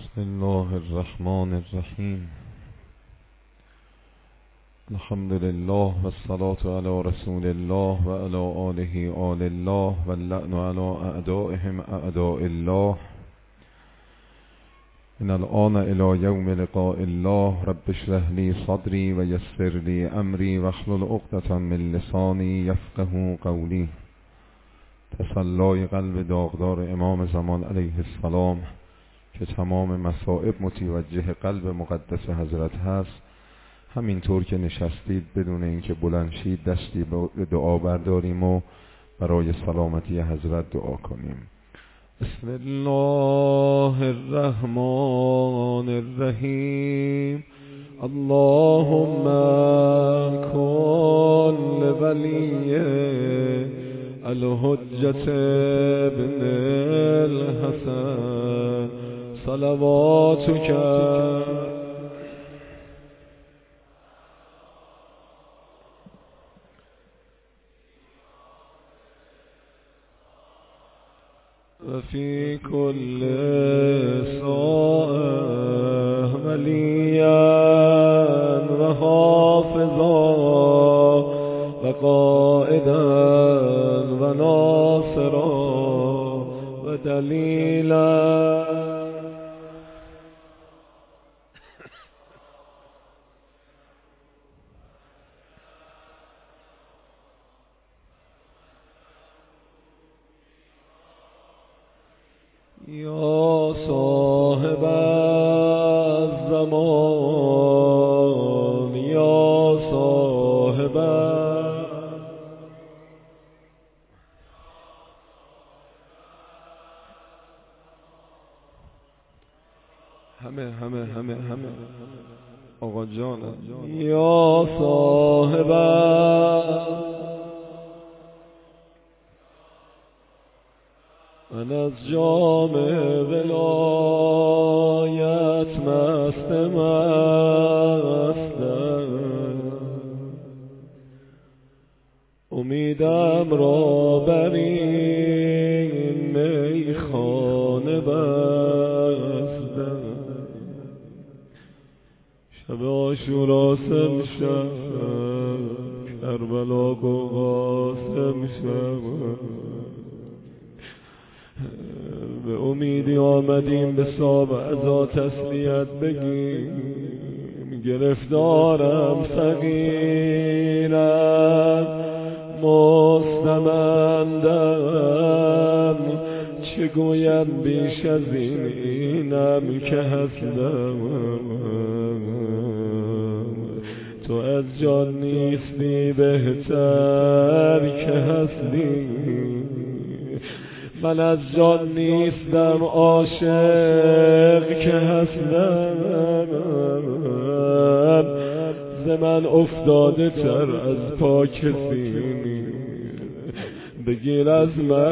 بسم الله الرحمن الرحیم. الحمد لله والصلاة على رسول الله و علی آله آل الله و اللعن علی اعدائهم اعداء الله من الآن الى یوم لقاء الله. رب اشرح لی صدری و یسر لی امری واحلل عقدة من لسانی یفقهوا قولی. تسلای قلب داغدار امام زمان علیه السلام که تمام مصائب متوجه قلب مقدس حضرت هست، همینطور که نشستید بدون اینکه بلند شید دستی به دعا برداریم و برای سلامتی حضرت دعا کنیم. بسم الله الرحمن الرحیم. اللهم کن لولی الحجة ابن الحسن صلواتك وفي كل ساعة وليا وحافظا وقائدا وناصرا ودليلا یا صاحب الزمان یا صاحب همه آقا جان یا صاحب من از جام ولایت مستم امیدم را بر این میخانه بستم. شب عاشورا شب کربلا و قاسم شب به امیدی آمدیم به صاحب عزا تسلیت بگیم. گرفتارم صغیرم مستمندم چه گویم بیش از اینم که هستم. تو از جان نیستی بهتر که هستی، من از جان نیستم عاشق که هستم. ز من افتاده تر از پا کسی بگیر از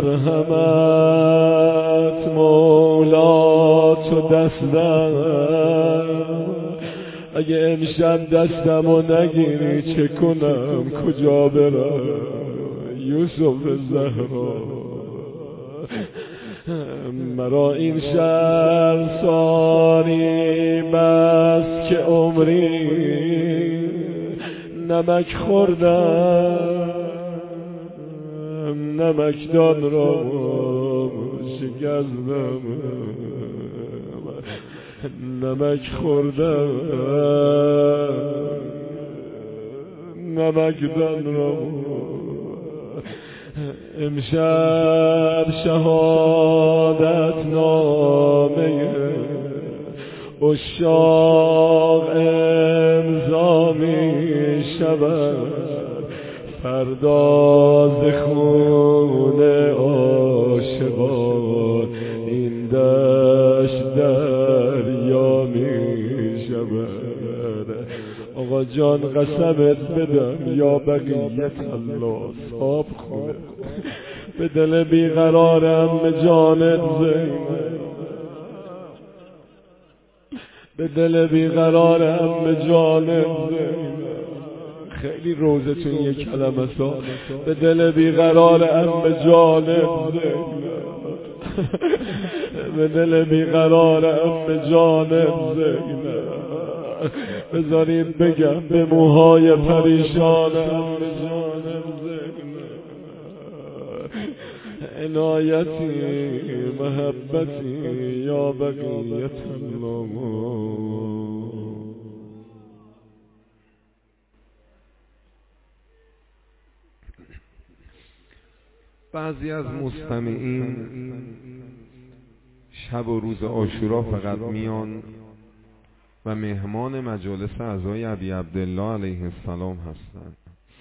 مرحمت مولا تو دستم. اگه امشب دستمو نگیری چه کنم کجا برم یوسف زهرا. مرا این شرمساری بس که عمری نمک خوردم، نمکدان را شکستم. نمک خوردم، نمکدان را امشب شهادت نامه عشاق امضا می شود. فردا ز خون عاشقان این دشت دریا می شود. آقا جان قسمت بدم یا بقیت الله صاحب خونه به دل بیقرارم به جانت زینب، به دل بیقرارم به جانت زینب. خیلی روزتون یک کلمه سا به دل بیقرارم به جانت زینب. به دل بیقرار ام جانم زینب. بذارید بگم به موهای پریشان ام جانم زینب. عنایتی محبتی یا بقیت الله. بعضی از مستمعین شب و روز عاشورا فقط میان و مهمان مجالس اعضای ابی عبدالله علیه السلام هستند.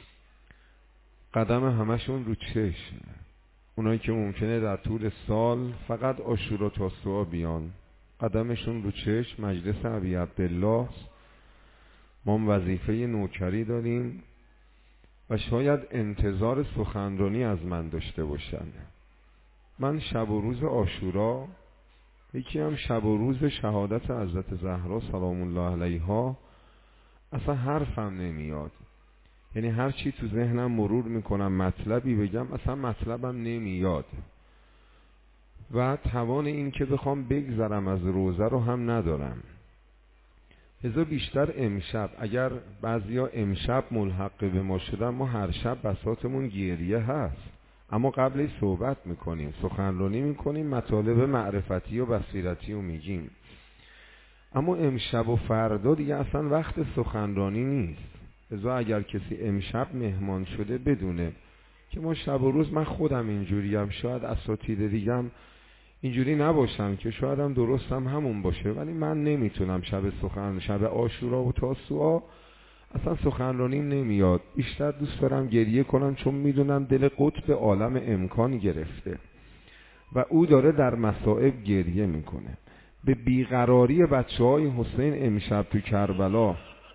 قدم همشون رو چشم. اونایی که ممکنه در طول سال فقط عاشورا تاسوعا بیان، قدمشون رو چشم مجلس ابی عبدالله. ما وظیفه نوکری داریم و شاید انتظار سخنرانی از من داشته باشن. من شب و روز عاشورا، یکی هم شب و روز شهادت حضرت زهرا سلام الله علیها، اصلا حرفم نمیاد. یعنی هر چی تو ذهنم مرور میکنم مطلبی بگم، اصلا مطلبم نمیاد و توان این که بخوام بگذرم از روزه رو هم ندارم. لذا بیشتر امشب، اگر بعضیا امشب ملحق به ما شدن، ما هر شب بساطمون گریه هست، اما قبلش صحبت میکنیم، سخنرانی میکنیم، مطالب معرفتی و بصیرتی رو میگیم. اما امشب و فردا دیگه اصلا وقت سخنرانی نیست. لذا اگر کسی امشب مهمان شده بدونه که ما شب و روز، من خودم اینجوریم، شاید اساتید دیگم اینجوری نباشم که شاید هم درستم همون باشه، ولی من نمیتونم شب عاشورا و تاسوعا اصلا سخنرانیم نمیاد. بیشتر دوست دارم گریه کنم، چون میدونم دل قطب عالم امکان گرفته و او داره در مصائب گریه میکنه. به بیقراری بچه‌های حسین امشب تو کربلا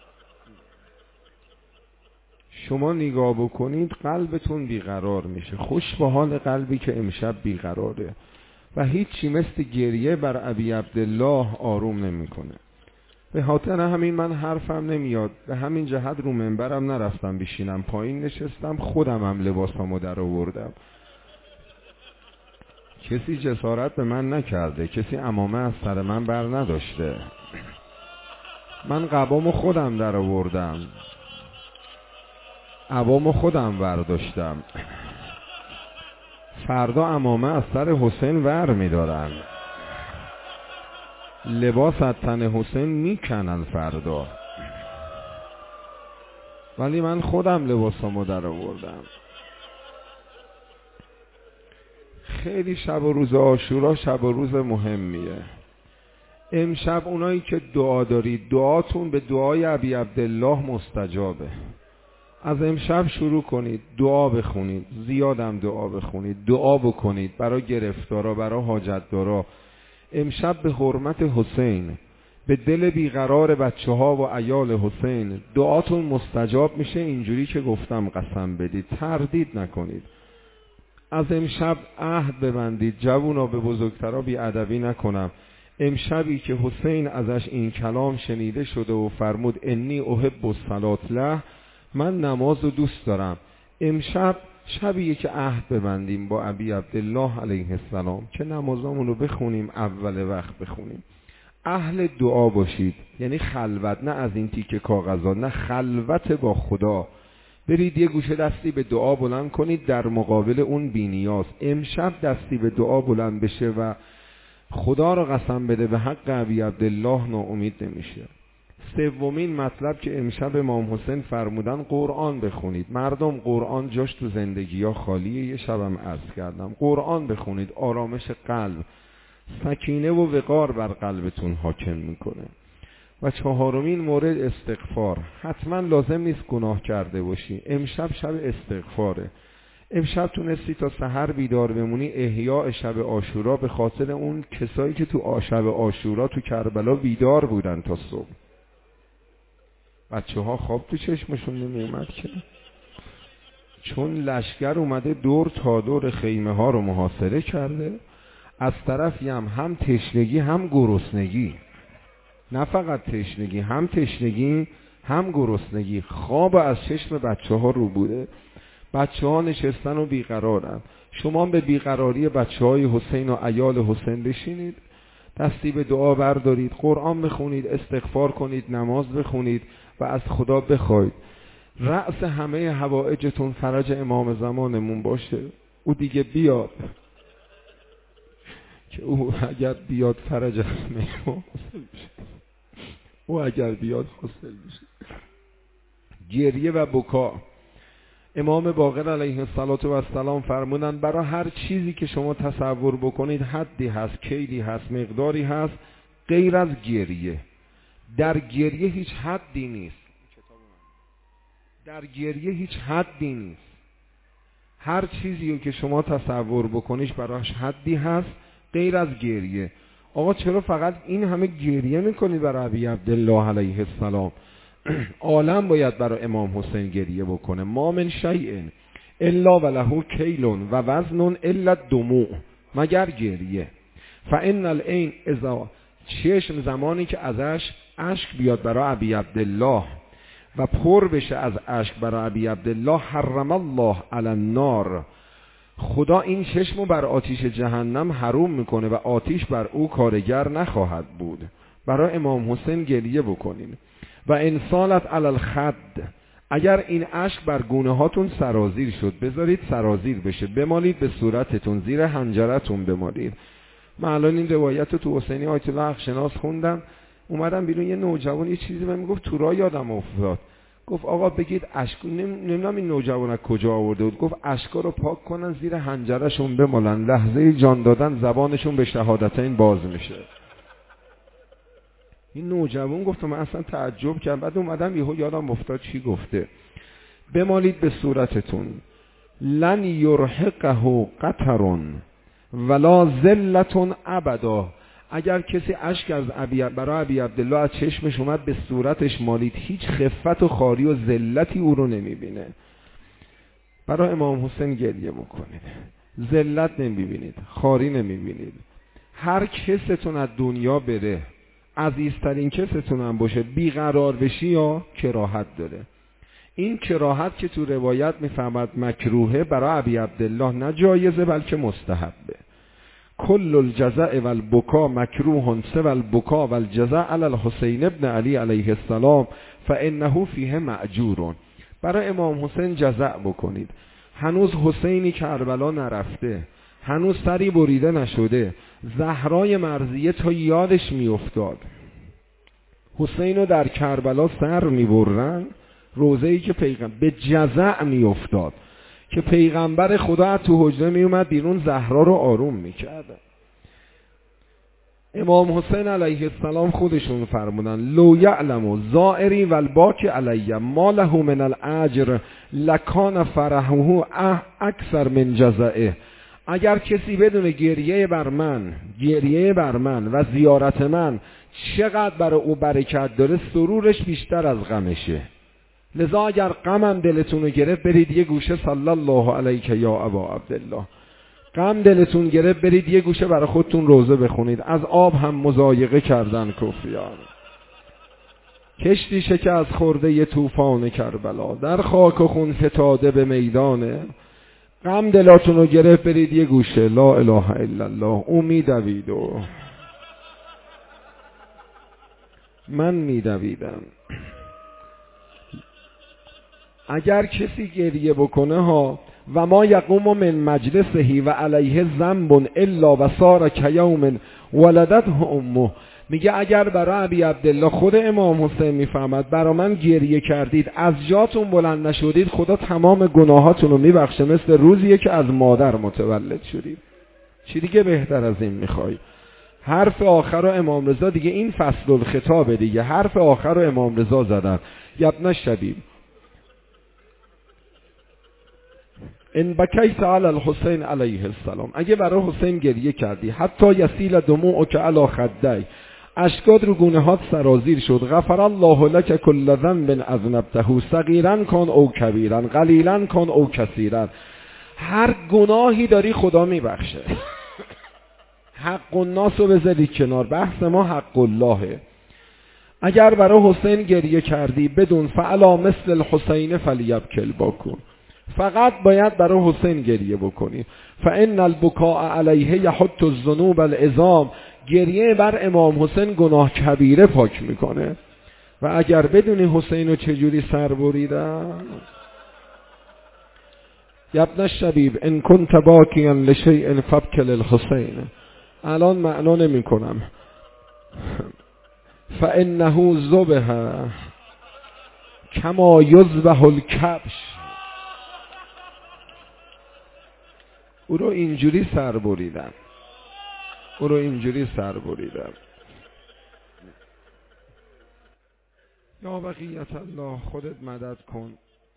شما نگاه بکنید، قلبتون بیقرار میشه. خوش به حال قلبی که امشب بیقراره و هیچی مثل گریه بر ابی عبدالله آروم نمیکنه. به خاطر همین من حرفم نمیاد، به همین جهت رو منبرم نرفتم بشینم، پایین نشستم، خودم هم لباسامو در آوردم. کسی جسارت به من نکرده، کسی عمامه از سر من بر نداشته. من قبامو خودم در آوردم، عبامو خودم برداشتم. فردا عمامه از سر حسین ور میدارن، لباس از تن حسین میکنن فردا، ولی من خودم لباسامو در آوردم. خیلی شب و روز عاشورا شب و روز مهمیه. امشب اونایی که دعا دارید، دعاتون به دعای ابی عبدالله مستجابه. از امشب شروع کنید دعا بخونید، زیادم دعا بخونید، دعا بکنید برای گرفتارا، برای حاجتدارا. امشب به حرمت حسین، به دل بیقرار بچه ها و عیال حسین دعاتون مستجاب میشه. اینجوری که گفتم قسم بدید، تردید نکنید. از امشب عهد ببندید، جوونا به بزرگترا بیادبی نکنم. امشبی که حسین ازش این کلام شنیده شده و فرمود انی احب الصلاة له، من نماز رو دوست دارم. امشب شبیه که عهد ببندیم با ابی عبدالله علیه السلام که نمازامون رو بخونیم، اول وقت بخونیم. اهل دعا باشید، یعنی خلوت، نه از این تیکه کاغذا، نه، خلوت با خدا. برید یه گوشه دستی به دعا بلند کنید در مقابل اون بی‌نیاز. امشب دستی به دعا بلند بشه و خدا رو قسم بده به حق ابی عبدالله ناامید نمیشه. سومین مطلب که امشب امام حسین فرمودن، قرآن بخونید. مردم قرآن جاش تو زندگی ها خالیه. یه شبم عرض کردم قرآن بخونید، آرامش قلب، سکینه و وقار بر قلبتون حاکم میکنه. و چهارمین مورد استغفار. حتما لازم نیست گناه کرده باشی، امشب شب استغفاره. امشب تونستی تا سحر بیدار بمونی، احیاء شب عاشورا، به خاطر اون کسایی که تو شب عاشورا تو کربلا بیدار بودن تا صبح. بچه ها خواب تو چشمشون نمی اومد که، چون لشکر اومده دور تا دور خیمه ها رو محاصره کرده. از طرفی هم تشنگی هم گرسنگی، نه فقط تشنگی، هم تشنگی هم گرسنگی. خواب از چشم بچه ها رو بوده، بچه ها نشستن و بیقرارن. شما به بیقراری بچه های حسین و عیال حسین بشینید دستی به دعا بردارید، قرآن بخونید، استغفار کنید، نماز بخونید و از خدا بخواید رأس همه حوائجتون فرج امام زمانمون باشه. او دیگه بیاد که او اگر بیاد فرج همه ما حاصل بشه. او اگر بیاد حاصل بشه. گریه و بکا. امام باقر علیه السلام فرمودند برای هر چیزی که شما تصور بکنید حدی هست، کیلی هست، مقداری هست غیر از گریه. در گریه هیچ حدی نیست. در گریه هیچ حدی نیست. هر چیزی که شما تصور بکنیش براش حدی هست غیر از گریه. آقا چرا فقط این همه گریه میکنی برای ابی عبدالله علیه السلام؟ عالم باید برای امام حسین گریه بکنه. ما من شیء الا وله کیل و وزن الا الدموع، مگر گریه. فان العین اذا، چشم زمانی که ازش اشک بیاد برای ابی عبدالله و پر بشه از اشک برای ابی عبدالله، حرم الله علی النار، خدا این چشمو بر آتیش جهنم حروم میکنه و آتیش بر او کارگر نخواهد بود. برای امام حسین گریه بکنین. و انسالت علی الخد، اگر این اشک بر گونه هاتون سرازیر شد بذارید سرازیر بشه، بمالید به صورتتون، زیر حنجرتون بمالید. من الان این روایت رو تو حسینی آیت الله حقشناس خوندم، اومدم بیرون یه نوجوان یه چیزی من میگفت تو راه یادم افتاد، گفت آقا بگید اشک، نمیدونم این نوجوان از کجا آورده بود، گفت اشکا رو پاک کنن زیر حنجرشون بمالن، لحظه جان دادن زبانشون به شهادتین باز میشه. این نوجوان گفت من اصلا تعجب کردم، بعد اومدم یهو یادم افتاد چی گفته. بمالید به صورتتون، لن یرهقه قطر ولا ذلة ابدا. اگر کسی اشک از برای ابی عبدالله از چشمش اومد به صورتش مالید، هیچ خفت و خاری و ذلتی او رو نمیبینه. برای امام حسین گریه بکنید، ذلت نمیبینید، خاری نمیبینید. هر کستون از دنیا بره، عزیزترین کستون هم باشه، بیقرار بشی یا کراهت داره. این کراهت که تو روایت میفهمد مکروهه، برای ابی عبدالله نه جایزه بلکه مستحبه. کل الجزع والبکا مکروه سوى البکا والجزع علی الحسین ابن علی علیه السلام فانه فیه مأجور. برای امام حسین جزع بکنید. هنوز حسینی کربلا نرفته، هنوز سری بریده نشده. زهرای مرضیه تا یادش میافتاد حسین رو در کربلا سر میبرن، روزه‌ای که پیغمبر به جزع میافتاد که پیغمبر خدا تو حجره میومد بیرون، زهرا رو آروم میکرد. امام حسین علیه السلام خودشون فرمودن لو یعلم زائری والباکی علی ما له من الاجر لکان فرحه اکثر من جزعه. اگر کسی بدون گریه بر من و زیارت من چقدر برای او برکت داره، سرورش بیشتر از غمشه. لذا اگر غمم دلتون رو گرفت برید یه گوشه صلی الله علیک یا ابا عبدالله، غم دلتون گرفت برید یه گوشه برای خودتون روزه بخونید. از آب هم مضایقه کردن کفریان، کشتی شکست خورده یه طوفان کربلا، در خاک و خون فتاده به میدانه. غم دلاتون رو گرفت برید یه گوشه لا اله الا الله. او میدوید و من میدویدم. اگر کسی گریه بکنه ها و ما یقوم من مجلسهی و علیه ذنب الا و صار کیوم ولدته امه، میگه اگر برای ابی عبدالله خود امام حسین میفهمد برای من گریه کردید، از جاتون بلند نشدید، خدا تمام گناهاتون رو میبخشه، مثل روزیه که از مادر متولد شدید. چی دیگه بهتر از این میخوای؟ حرف آخر رو امام رضا دیگه، این فصل الخطابه دیگه، حرف آخر رو امام رضا زدن. یبن شبیب ان بکیت علی الحسین علیه السلام، اگه برای حسین گریه کردی حتی یسیل دموعک علی خدی، اشکات رو گونه هات سرازیر شد، غفر الله لک کل ذنب اذنبته صغیرا کن او کبیرا قلیلا کن او کثیرا. هر گناهی داری خدا میبخشه. حق الناس رو بذاری کنار، بحث ما حق اللهه. اگر برای حسین گریه کردی بدون فعلا مثل الحسین فلیبکل بکن، فقط باید برای حسین گریه بکنی. فان البکاء علیه یحط الذنوب العظام گریه بر امام حسین گناه کبیره پاک میکنه. و اگر بدونی حسین رو چجوری سر بریدن، یبن الشبیب ان کنت باکیا لشیء فابک للحسین. الان معنا نمی کنم. فانه ذبح کما یذبح الکبش. او رو اینجوری سر بریدن، او رو اینجوری سر بریدن. یا بقیت الله، خودت مدد کن.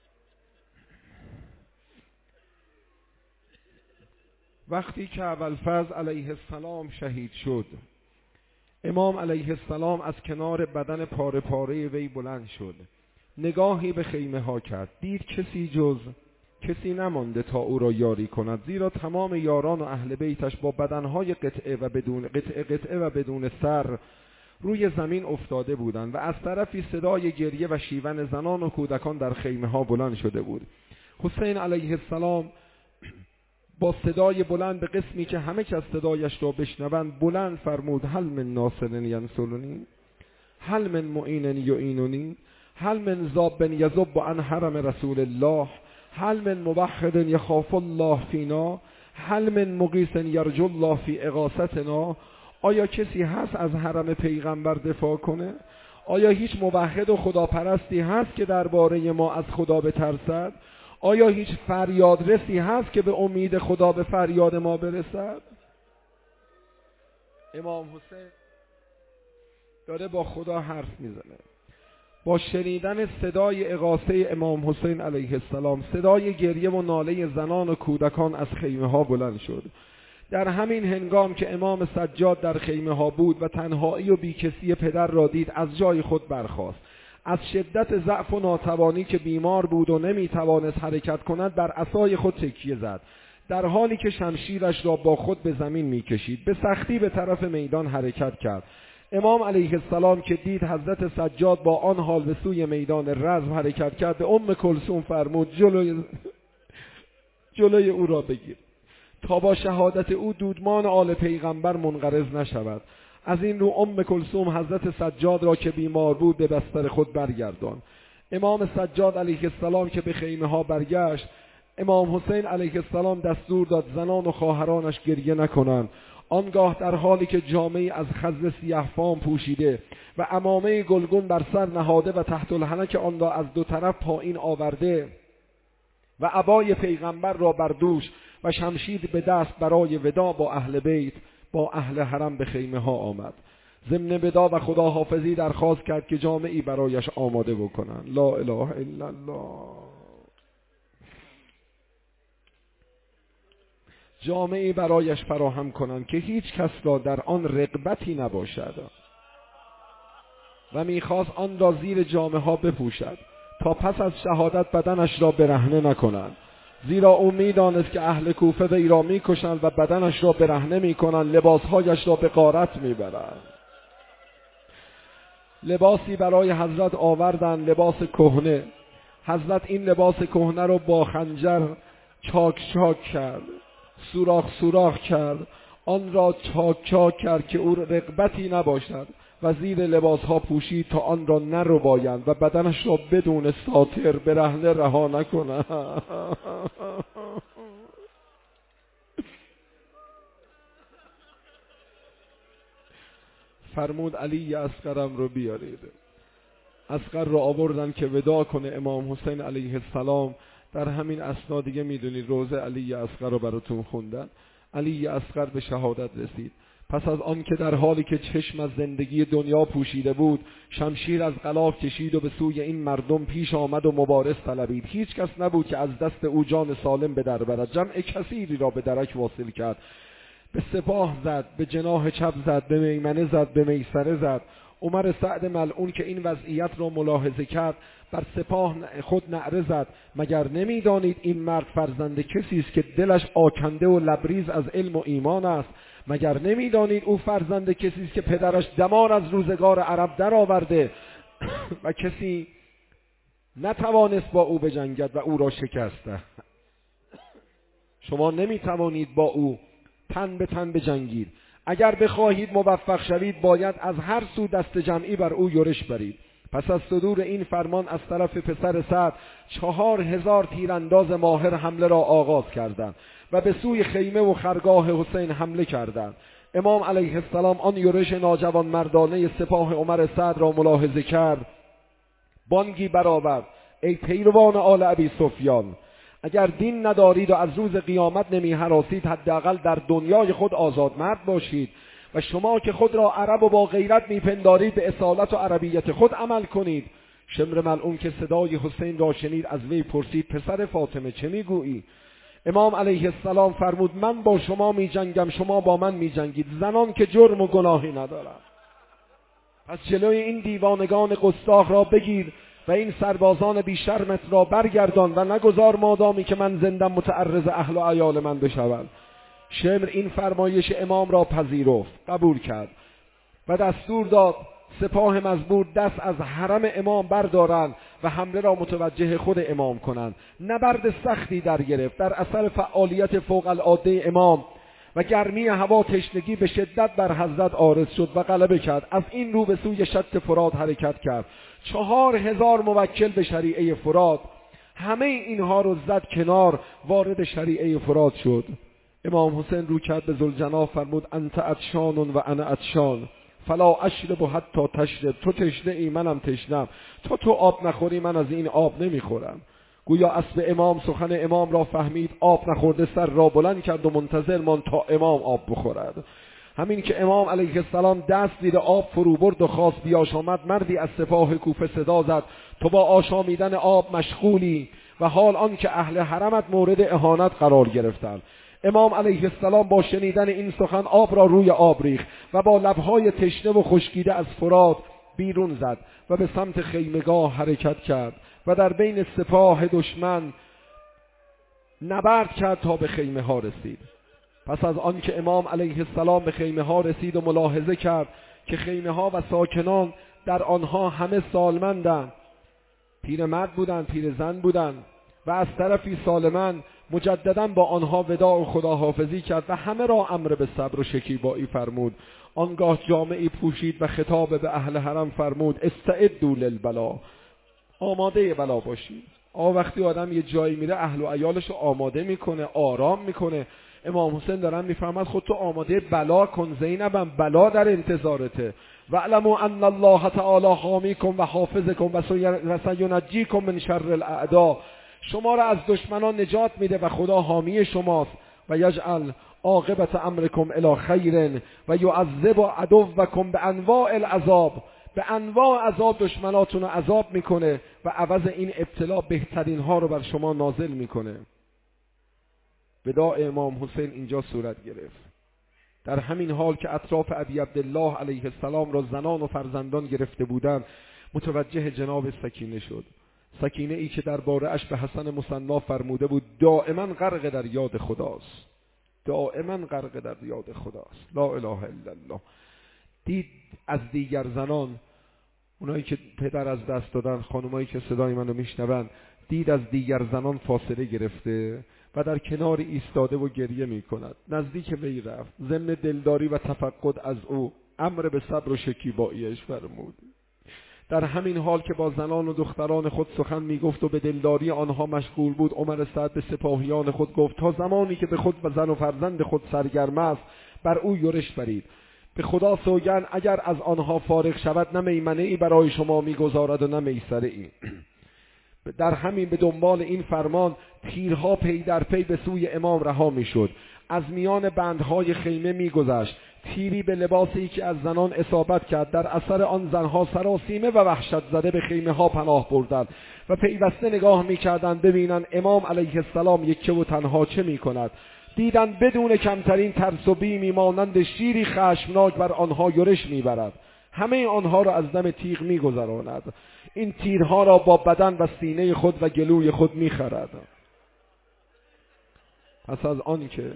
وقتی که ابوالفضل علیه السلام شهید شد، امام علیه السلام از کنار بدن پاره پاره وی بلند شد، نگاهی به خیمه ها کرد، دید کسی نمانده تا او را یاری کند، زیرا تمام یاران و اهل بیتش با بدنهای قطعه و بدون سر روی زمین افتاده بودند و از طرفی صدای گریه و شیون زنان و کودکان در خیمه ها بلند شده بود. حسین علیه السلام با صدای بلند به قسمی که همه کس صدایش را بشنوند بلند فرمود: هل من ناصر ینصرنی، هل من معین یعیننی، هل من ذاب یذب عن حرم رسول الله، هل من موحد یخاف الله فینا، هل من مغیث یرجو الله فی اغاثتنا. آیا کسی هست از حرم پیغمبر دفاع کنه؟ آیا هیچ موحد و خداپرستی هست که درباره ما از خدا بترسد؟ آیا هیچ فریادرسی هست که به امید خدا به فریاد ما برسد؟ امام حسین داره با خدا حرف میزنه. با شنیدن صدای اغاثه امام حسین علیه السلام، صدای گریه و ناله زنان و کودکان از خیمه ها بلند شد. در همین هنگام که امام سجاد در خیمه ها بود و تنهایی و بیکسی پدر را دید، از جای خود برخاست. از شدت ضعف و ناتوانی که بیمار بود و نمیتوانست حرکت کند، بر عصای خود تکیه زد، در حالی که شمشیرش را با خود به زمین میکشید. به سختی به طرف میدان حرکت کرد. امام علیه السلام که دید حضرت سجاد با آن حال به سوی میدان رزم حرکت کرد، به ام کلثوم فرمود جلوی او را بگیر تا با شهادت او دودمان آل پیغمبر منقرض نشود. از این رو ام کلثوم حضرت سجاد را که بیمار بود به بستر خود برگرداند. امام سجاد علیه السلام که به خیمه ها برگشت، امام حسین علیه السلام دستور داد زنان و خواهرانش گریه نکنند. آنگاه در حالی که جامه‌ای از خز سیاه فام پوشیده و عمامه گلگون بر سر نهاده و تحت الحنک آن را از دو طرف پایین آورده و عبای پیغمبر را بر دوش و شمشیر به دست برای ودا با اهل بیت، با اهل حرم به خیمه ها آمد. ضمن ودا و خداحافظی درخواست کرد که جامعی برایش آماده بکنند. لا اله الا الله. جامعی برایش فراهم کنند که هیچ کس را در آن رغبتی نباشد و میخواست آن را زیر جامه ها بپوشد تا پس از شهادت بدنش را برهنه نکنند، زیرا او میدانست که اهل کوفه وی را میکشند و بدنش را برهنه میکنند، لباسهایش را به غارت میبرند. لباسی برای حضرت آوردند، لباس کهنه. حضرت این لباس کهنه را با خنجر چاک کرد، سوراخ کرد، آن را چاک کرد که او رغبتی نباشد و زیر لباس ها پوشید تا آن را نربایند و بدنش را بدون ساتر برهنه رها نکنند. فرمود علی اصغرم رو بیارید. اصغر رو آوردن که ودا کنه امام حسین علیه السلام. در همین اثنا دیگه میدونید روزه علی اصغر رو براتون خوندن. علی اصغر به شهادت رسید. پس از آن که در حالی که چشم از زندگی دنیا پوشیده بود، شمشیر از غلاف کشید و به سوی این مردم پیش آمد و مبارز طلبید. هیچ کس نبود که از دست او جان سالم به در برد. جمع کثیری را به درک واصل کرد. به سپاه زد، به جناح چپ زد، به میمنه زد، به میسره زد. عمر سعد ملعون که این وضعیت را ملاحظه کرد، بر سپاه خود نعره زد: مگر نمیدانید این مرد فرزند کسی است که دلش آکنده و لبریز از علم و ایمان است؟ مگر نمیدانید او فرزند کسی است که پدرش دمار از روزگار عرب در آورده و کسی نتوانست با او بجنگد و او را شکسته؟ شما نمیتوانید با او تن به تن بجنگید. اگر بخواهید موفق شوید باید از هر سو دست جمعی بر او یورش برید. پس از صدور این فرمان از طرف پسر سعد 4000 تیرانداز ماهر حمله را آغاز کردند و به سوی خیمه و خرگاه حسین حمله کردند. امام علیه السلام آن یورش ناجوان مردانه سپاه عمر سعد را ملاحظه کرد. بانگی برآورد: ای پیروان آل ابی سفیان، اگر دین ندارید و از روز قیامت نمی هراسید، حداقل در دنیای خود آزاد مرد باشید و شما که خود را عرب و با غیرت میپندارید به اصالت و عربیت خود عمل کنید. شمر ملعون که صدای حسین را شنید از وی پرسید: پسر فاطمه چه میگویی؟ امام علیه السلام فرمود: من با شما می جنگم، شما با من می جنگید، زنان که جرم و گناهی ندارند. پس جلوی این دیوانگان گستاخ را بگیر و این سربازان بی شرمت را برگردان و نگذار مادامی که من زندم متعرض اهل و عیال من بشوند. شمر این فرمایش امام را پذیرفت، قبول کرد و دستور داد سپاه مزبور دست از حرم امام بردارند و حمله را متوجه خود امام کنند. نبرد سختی در گرفت. در اثر فعالیت فوق العاده امام و گرمی هوا تشنگی به شدت بر حضرت عارض شد و غلبه کرد. از این رو به سوی شط فرات حرکت کرد. 4000 موکل به شریعه فرات، همه اینها رو زد کنار، وارد شریعه فرات شد. امام حسین رو کرد به ذوالجناح فرمود: انت عطشان و انا عطشان فلا اشرب حتی تشرب. تو تشنه ای، منم تشنم، تو آب نخوری من از این آب نمیخورم. گویا اسب امام سخن امام را فهمید، آب نخورده سر را بلند کرد و منتظر ماند تا امام آب بخورد. همین که امام علیه السلام دست زیر آب فرو برد و خواست بیاشامد، مردی از سپاه کوفه صدا زد: تو با آشامیدن آب مشغولی و حال آن که اهل حرمت مورد اهانت قرار گرفتند. امام علیه السلام با شنیدن این سخن آب را روی آب ریخت و با لبهای تشنه و خشکیده از فرات بیرون زد و به سمت خیمگاه حرکت کرد و در بین سپاه دشمن نبرد کرد تا به خیمه ها رسید. پس از آن که امام علیه السلام به خیمه ها رسید و ملاحظه کرد که خیمه ها و ساکنان در آنها همه سالمندند، پیرمرد بودند، پیرزن بودند، و از طرفی سالمند، مجددا با آنها وداع و خداحافظی کرد و همه را امر به صبر و شکیبایی فرمود. آنگاه جامعی پوشید و خطاب به اهل حرم فرمود: استعدوا للبلا، آماده بلا باشید. وقتی آدم یه جایی میره اهل و عیالش رو آماده میکنه، آرام میکنه. امام حسین دارن میفرماد خودتو آماده بلا کن زینبم، بلا در انتظارته. واعلموا ان الله تعالی حامیکم و حافظکم و سینجیکم من شر الاعداء. شما را از دشمنان نجات میده و خدا حامی شماست. و یجعل عاقبت امرکم الی خیر و یعذب عدوکم بانواع العذاب. به انواع عذاب دشمناتون رو عذاب میکنه و عوض این ابتلا بهترین ها رو بر شما نازل میکنه. وداع امام حسین اینجا صورت گرفت. در همین حال که اطراف ابی عبدالله علیه السلام را زنان و فرزندان گرفته بودند، متوجه جناب سکینه شد. سکینه ای که درباره اش به حسن مصنع فرموده بود دائما غرق در یاد خداست، دائما غرق در یاد خداست، لا اله الا الله. دید از دیگر زنان، اونایی که پدر از دست دادن، خانمایی که صدای منو میشنون، دید از دیگر زنان فاصله گرفته و در کنار ایستاده و گریه میکند. نزدیک وی رفت، ضمن دلداری و تفقد از او امر به صبر و شکیباییش فرمود. در همین حال که با زنان و دختران خود سخن میگفت و به دلداری آنها مشغول بود، عمر سعد به سپاهیان خود گفت: تا زمانی که به خود و زن و فرزند خود سرگرم است بر او یورش برید. به خدا سوگند اگر از آنها فارغ شود نه میمنه ای برای شما میگذارد و نه میسره ای. در همین به دنبال این فرمان تیرها پی در پی به سوی امام رها میشد. از میان بندهای خیمه میگذشت. تیری به لباسی که از زنان اصابت کرد. در اثر آن زنها سراسیمه و وحشت زده به خیمه ها پناه بردند و پیوسته نگاه میکردند ببینند امام علیه السلام یکه و تنها چه میکند. دیدند بدون کمترین ترس و بیمی مانند شیری خشمناک بر آنها یورش میبرد. همه آنها را از دم تیغ میگذراند. این تیرها را با بدن و سینه خود و گلوی خود میخرد. پس از آن که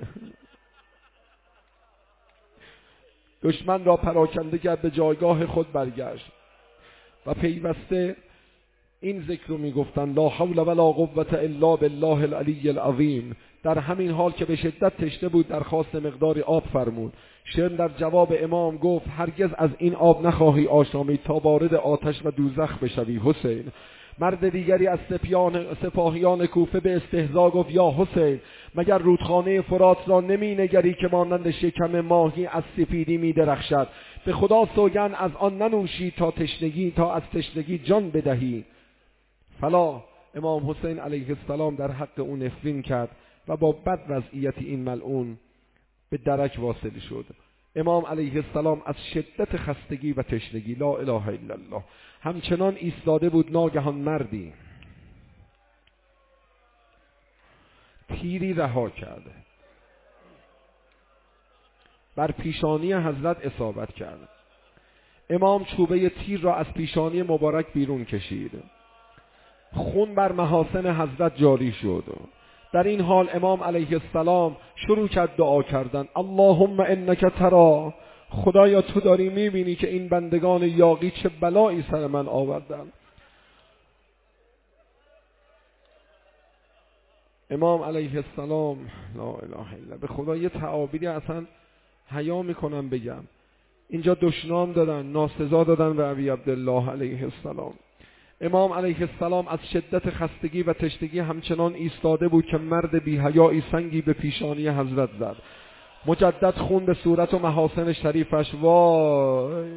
دشمن را پراکنده کرد به جایگاه خود برگشت و پیوسته این ذکر رو میگفتن لا حول ولا قوة الا بالله العلی العظیم. در همین حال که به شدت تشنه بود درخواست مقداری آب فرمود. شرم در جواب امام گفت هرگز از این آب نخواهی آشامید تا وارد آتش و دوزخ بشوی حسین. مرد دیگری از سپاهیان کوفه به استهزا گفت یا حسین مگر رودخانه فرات را نمی نگری که مانند شکم ماهی از سفیدی می درخشد؟ به خدا سوگند از آن ننوشی تا از تشنگی جان بدهی. فلا، امام حسین علیه السلام در حق او نفرین کرد و با بد وضعیت این ملعون به درک واصل شد. امام علیه السلام از شدت خستگی و تشنگی لا اله الا الله همچنان ایستاده بود. ناگهان مردی تیری رها کرد، بر پیشانی حضرت اصابت کرد. امام چوبه تیر را از پیشانی مبارک بیرون کشید. خون بر محاسن حضرت جاری شد. در این حال امام علیه السلام شروع کرد دعا کردن. اللهم انک ترا، خدایا تو داری میبینی که این بندگان یاغی چه بلایی سر من آوردن. امام علیه السلام لا اله الا، به خدا یه تعابیری اصلا حیا میکنم بگم. اینجا دشنام دادن، ناسزا دادن به ابی عبدالله علیه السلام. امام علیه السلام از شدت خستگی و تشنگی همچنان ایستاده بود که مرد بی حیایی سنگی به پیشانی حضرت زد. مجدد خون به صورت و محاسن شریفش. وای،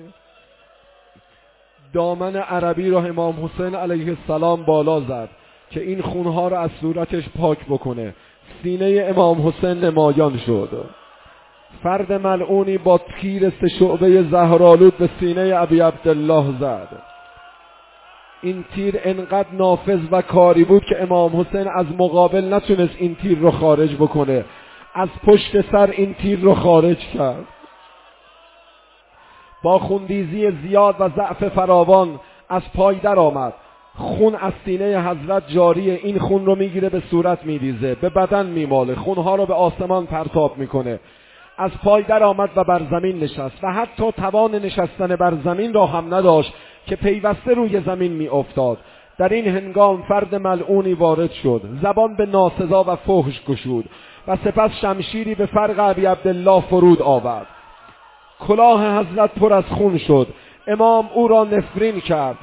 دامن عربی را امام حسین علیه السلام بالا زد که این خونها را از صورتش پاک بکنه. سینه امام حسین نمایان شد. فرد ملعونی با تیر 3 شعبه زهرآلود به سینه ابی عبدالله زد. این تیر انقدر نافذ و کاری بود که امام حسین از مقابل نتونست این تیر رو خارج بکنه. از پشت سر این تیر رو خارج کرد. با خونریزی زیاد و ضعف فراوان از پای در آمد. خون از سینه حضرت جاریه. این خون رو میگیره به صورت میریزه، به بدن میماله، خونها رو به آسمان پرتاب میکنه. از پای در آمد و بر زمین نشست و حتی توان نشستن بر زمین را هم نداشت که پیوسته روی زمین می افتاد. در این هنگام فرد ملعونی وارد شد، زبان به ناسزا و فحش گشود و سپس شمشیری به فرق ابی عبدالله فرود آورد. کلاه حضرت پر از خون شد. امام او را نفرین کرد.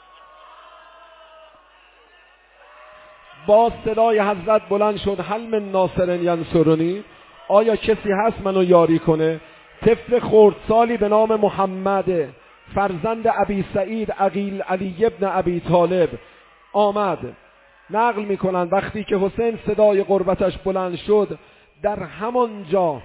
باز صدای حضرت بلند شد. هل من ناصر ینصرنی، آیا کسی هست منو یاری کنه؟ طفل خردسالی به نام محمد فرزند ابی سعید عقیل علی ابن ابی طالب آمد. نقل میکنند وقتی که حسین صدای قربتش بلند شد در همانجا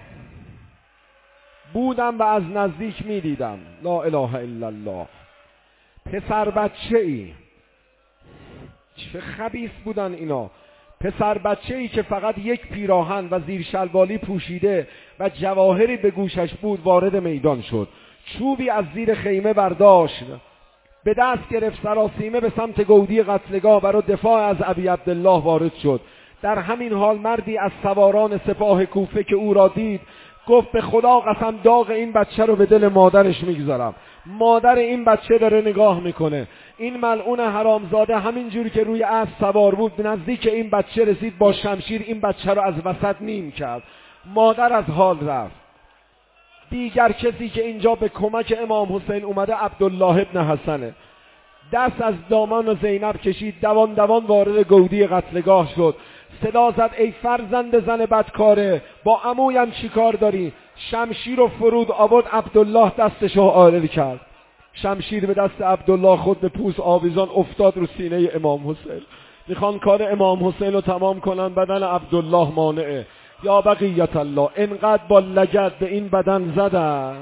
بودم و از نزدیک میدیدم. لا اله الا الله. پسر بچه ای، چه خبیث بودن اینا. پسر بچه ای که فقط یک پیراهن و زیر شلوالی پوشیده و جواهری به گوشش بود وارد میدان شد. چوبی از زیر خیمه برداشت، به دست گرفت، سراسیمه به سمت گودی قتلگاه برای دفاع از ابی عبدالله وارد شد. در همین حال مردی از سواران سپاه کوفه که او را دید گفت به خدا قسم داغ این بچه رو به دل مادرش میگذارم. مادر این بچه داره نگاه میکنه. این ملعون حرامزاده همینجوری که روی اسب سوار بود نزدیک این بچه رسید، با شمشیر این بچه رو از وسط نیم کرد. مادر از حال رفت. دیگر کسی که اینجا به کمک امام حسین اومده عبدالله ابن حسنه. دست از دامن زینب کشید، دوان دوان وارد گودی قتلگاه شد. صدا زد ای فرزند زن بدکاره، با عمویم چی کار داری؟ شمشیر و فرود آورد. عبدالله دستشو آرل کرد. شمشیر به دست عبدالله خود به پوست آویزان افتاد رو سینه امام حسین. میخوان کار امام حسین رو تمام کنن، بدن عبدالله مانعه. یا بقیت الله، انقدر با لگد به این بدن زدن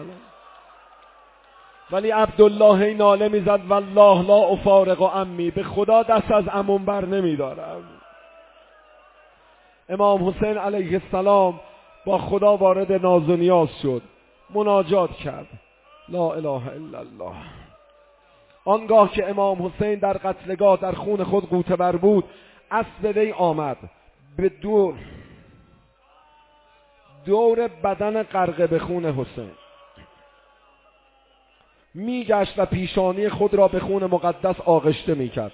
ولی عبدالله این ناله میزد والله لا افارق عمی، به خدا دست از عموم بر نمیدارم. امام حسین علیه السلام با خدا وارد ناز و نیاز شد، مناجات کرد. لا اله الا الله. آنگاه که امام حسین در قتلگاه در خون خود غوطه بر بود، اسب وی آمد به دور بدن غرق به خون حسین میگشت و پیشانی خود را به خون مقدس آغشته میکرد.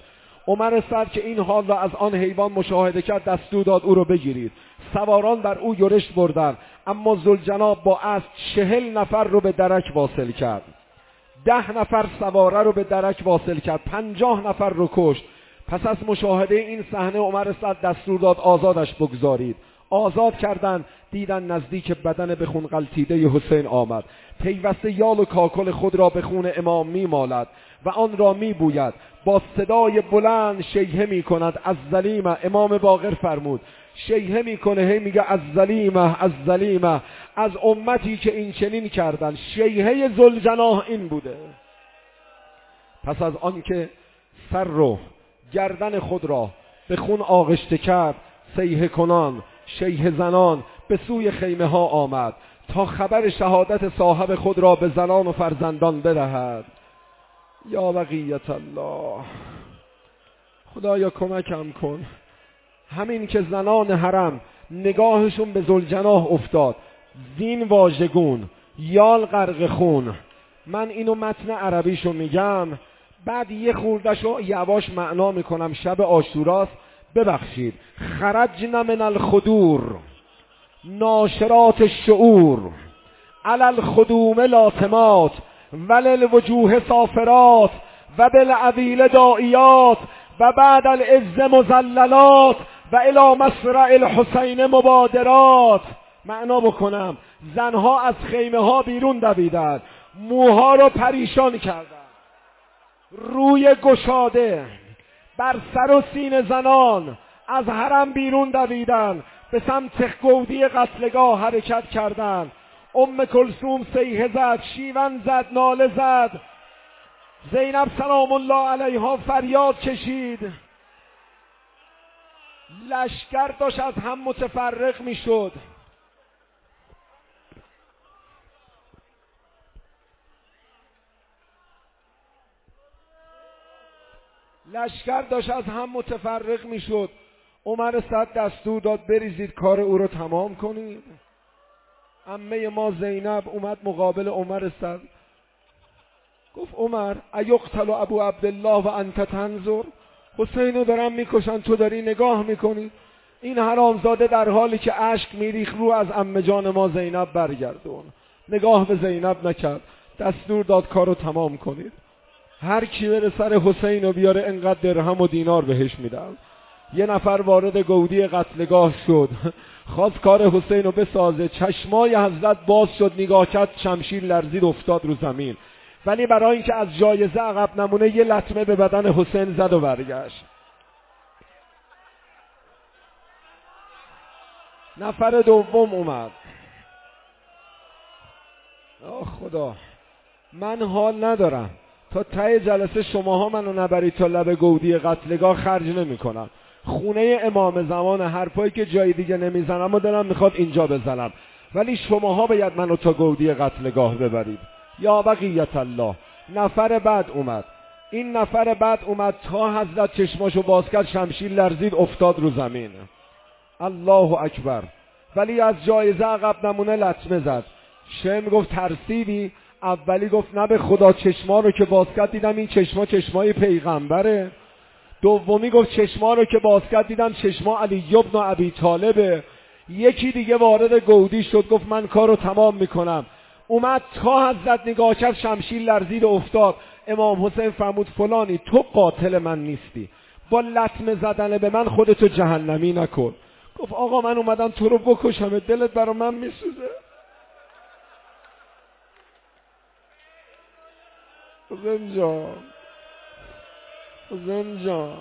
عمر سعد که این حال را از آن حیوان مشاهده کرد دستور داد او را بگیرید. سواران بر او یورش بردند، اما ذوالجناب با اسب 40 نفر رو به درک واصل کرد. 10 نفر سواره رو به درک واصل کرد، 50 نفر رو کشت. پس از مشاهده این صحنه عمر سعد دستور داد آزادش بگذارید. آزاد کردند، دیدن نزدیک بدن به خون غلطیده حسین آمد. پیوسته یال و کاکل خود را به خون امام می مالد و آن را می بوید. با صدای بلند شیهه می کند از ظلیمه. امام باقر فرمود شیهه می کنه، هی میگه از ظلیمه، از ظلیمه، از امتی که این چنین کردن. شیهه ذوالجناح این بوده. پس از آن که سر رو گردن خود را به خون آغشته کرد، صیحه کنان، شیهه زنان به سوی خیمه ها آمد تا خبر شهادت صاحب خود را به زنان و فرزندان بدهد. یا بقیت الله، خدایا کمکم کن. همین که زنان حرم نگاهشون به ذوالجناح افتاد، زین واژگون، یال غرق خون. من اینو متن عربیشو میگم، بعد یه خوردشو یواش معنا میکنم. شب عاشوراست، ببخشید. خرجن من الخدور ناشرات الشعور علی الخدوم لاتمات وللوجوه صافرات و بالعویل داعیات و بعد العز مزللات و الی مصرع الحسین مبادرات. معنا بکنم، زنها از خیمه ها بیرون دویدند، موها رو پریشان کردند، روی گشاده بر سر و سینه زنان از حرم بیرون دویدند، به سمت گودی قتلگاه حرکت کردند. ام کلثوم صیحه زد، شیون زد، ناله زد. زینب سلام الله علیها فریاد کشید. لشکر داشت از هم متفرق می شد. لشکر داشت از هم متفرق می شد. عمر سعد دستور داد بریزید کار او رو تمام کنید. عمه ما زینب اومد مقابل عمر سعد، گفت عمر ایقتل ابو عبدالله و انت تنظر؟ حسینو دارن میکشن تو داری نگاه میکنی؟ این حرامزاده در حالی که اشک میریخت رو از عمه جان ما زینب برگردون. نگاه به زینب نکرد، دستور داد کارو تمام کنید. هر کی بره سر حسین و بیاره انقدر درهم و دینار بهش میدن. یه نفر وارد گودی قتلگاه شد، خواست کار حسین رو بسازه. چشمای حضرت باز شد، نگاه کرد، شمشیر لرزید، افتاد رو زمین. ولی برای اینکه از جایزه عقب نمونه یه لطمه به بدن حسین زد و برگشت. نفر دوم اومد. آه خدا، من حال ندارم تا ته جلسه شماها منو نبرید تا لب گودی قتلگاه، خرج نمی کنم. خونه امام زمان، حرفایی که جای دیگه نمیزنم و دلم میخواد اینجا بزنم، ولی شماها باید منو تا گودی قتلگاه ببرید. یا بقیت الله. نفر بعد اومد. این نفر بعد اومد تا حضرت چشماشو باز کرد، شمشیر لرزید، افتاد رو زمین. الله اکبر. ولی از جایزه عقب نمونه لطمه زد. شم گفت ترسیدی؟ اولی گفت نه به خدا، چشما رو که باز کرد دیدم این چشما چشمای پیغمبره. دومی گفت چشما رو که باز کرد دیدم چشما علی ابن ابی طالبه. یکی دیگه وارد گودی شد، گفت من کارو تمام میکنم. اومد تا حضرت نگاه کرد، شمشیر لرزید و افتاد. امام حسین فرمود فلانی تو قاتل من نیستی، با لطمه زدن به من خودتو جهنمی نکن. گفت آقا من اومدم تو رو بکشم، دلت برا من میسوزه. حسین جان، حسین جان.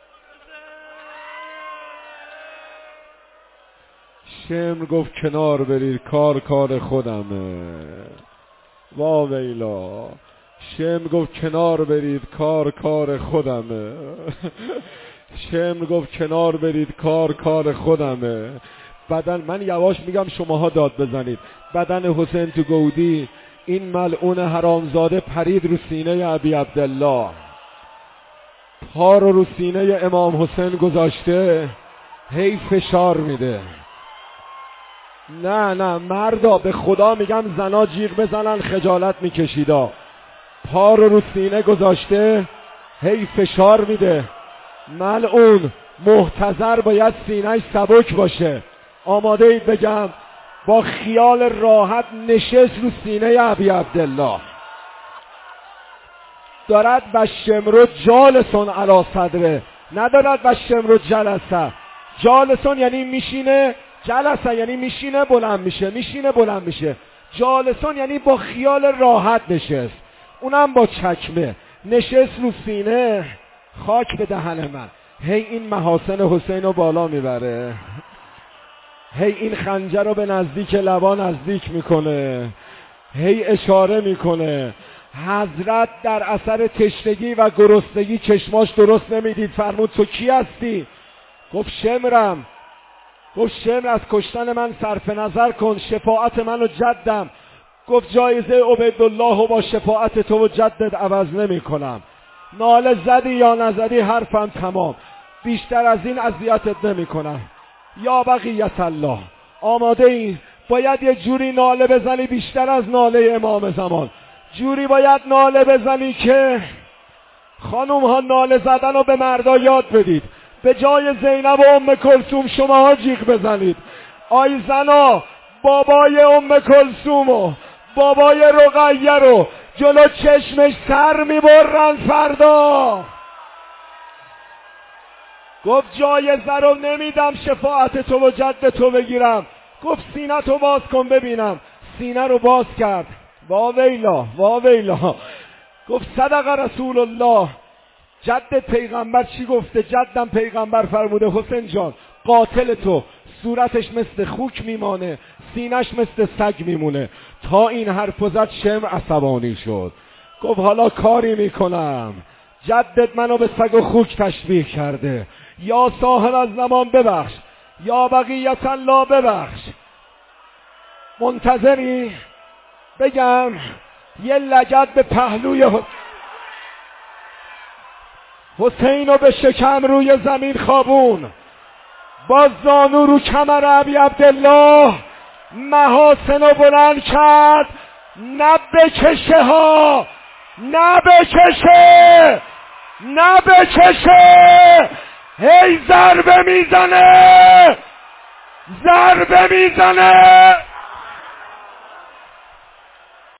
شمر گفت کنار برید، کار خودمه. وا ویلا. شمر گفت کنار برید، کار خودمه. شمر گفت کنار برید، کار خودمه. بدن من یواش میگم شماها داد بزنید. بدن حسین تو گودی، این ملعون حرامزاده پرید رو سینه ابی عبدالله، پا رو سینه امام حسین گذاشته، هی فشار میده. نه مردا، به خدا میگم زنا جیغ بزنن خجالت میکشیدا. پا رو سینه گذاشته، هی فشار میده. ملعون محتضر باید سینه‌اش سبک باشه. آماده اید بگم با خیال راحت نشست رو سینه ابی عبدالله. دارد و شمرو جالسون علی صدره، ندارد و شمرو جلسه. جالسون یعنی میشینه، جلسه یعنی میشینه بلند میشه، میشینه بلند میشه. جالسون یعنی با خیال راحت نشست، اونم با چکمه نشست رو سینه. خاک به دهن من. هی این محاسن حسین رو بالا میبره، هی این خنجر رو به نزدیک لبا نزدیک میکنه، هی اشاره میکنه. حضرت در اثر تشنگی و گرسنگی چشماش درست نمیدید. فرمود تو کی هستی؟ گفت شمرم. گفت شمر از کشتن من صرف نظر کن، شفاعت من و جدم. گفت جایزه عبیدالله و با شفاعت تو و جدت عوض نمی کنم. ناله زدی یا نزدی حرفم تمام، بیشتر از این اذیتت نمی کنم. یا بقیت الله. آماده ای؟ باید یه جوری ناله بزنی بیشتر از ناله امام زمان. جوری باید ناله بزنی که خانوم ها ناله زدن رو به مردا یاد بدید. به جای زینب و ام کلثوم شما ها جیغ بزنید. آی زنا، بابای ام کلثوم و بابای رقیه رو جلو چشمش سر میبرن فردا. گفت جایزه رو نمیدم شفاعت تو و جد تو بگیرم. گفت سینه تو باز کن ببینم. سینه رو باز کرد. واویلا واویلا. گفت صدق رسول الله. جد پیغمبر چی گفته؟ جدم پیغمبر فرموده حسین جان قاتل تو صورتش مثل خوک میمانه، سینش مثل سگ میمونه. تا این حرف زد شمر عصبانی شد. گفت حالا کاری میکنم. جدت منو به سگ و خوک تشبیه کرده. یا صاحب از زمان ببخش، یا بقیت الله ببخش. منتظری؟ بگم یه لگد به پهلوی حسین رو به شکم روی زمین خوابون. با زانو رو کمر ابی عبدالله محاسن رو بلند کرد. نه بکشه ها، نه بکشه، نه بکشه. هی ضربه میزنه، ضربه میزنه.